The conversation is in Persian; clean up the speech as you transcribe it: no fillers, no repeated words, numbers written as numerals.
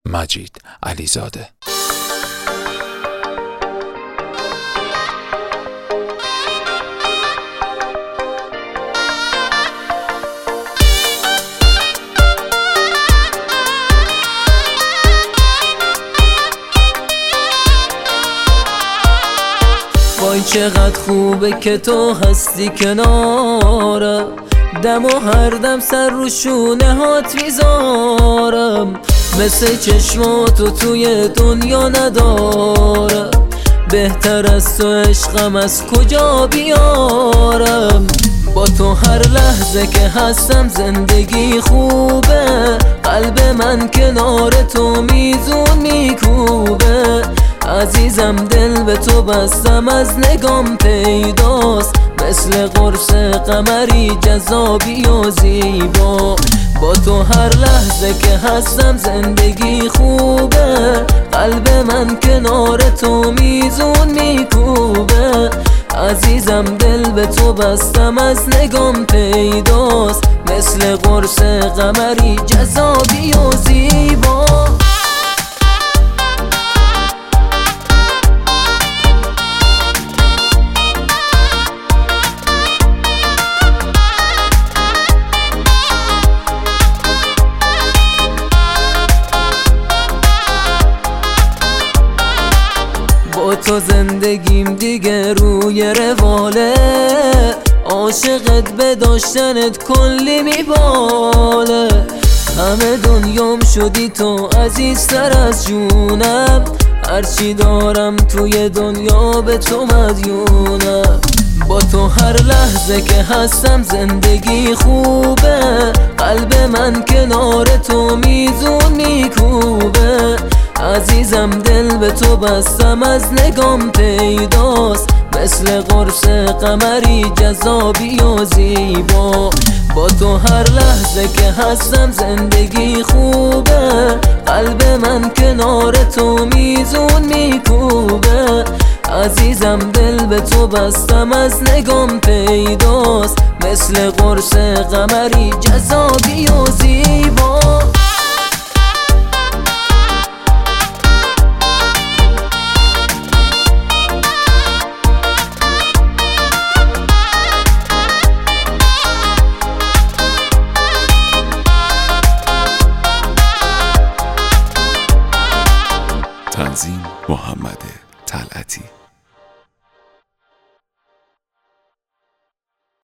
مجید علیزاده. وای چقدر خوبه که تو هستی کنارم، دم و هر دم سر رو شونه هات میذارم. مثل چشماتو توی دنیا ندارم، بهتر از تو عشقم از کجا بیارم. با تو هر لحظه که هستم زندگی خوبه، قلب من کنار تو میزون میکوبه. عزیزم دل به تو بستم از نگام پیداست، مثل قرص قمری جذابی و زیبا. با تو هر لحظه که هستم زندگی خوبه، قلب من کنار تو میزون میکوبه. عزیزم دل به تو بستم از نگام پیداست، مثل قرص قمری جذابی و زیبا. با تو زندگیم دیگه روی رواله، عاشقت به داشتنت کلی میباله. همه دنیام شدی تو عزیزتر از جونم، هرچی دارم توی دنیا به تو مدیونم. با تو هر لحظه که هستم زندگی خوبه، قلب من کنار تو میزون میکوبه. عزیزم دل به تو بستم از نگام پیداست، مثل قرص قمری جذابی و زیبا. با تو هر لحظه که هستم زندگی خوبه، قلب من کنار تو میزون میکوبه. عزیزم دل به تو بستم از نگام پیداست، مثل قرص قمری جذابی و زیبا. تنظیم محمد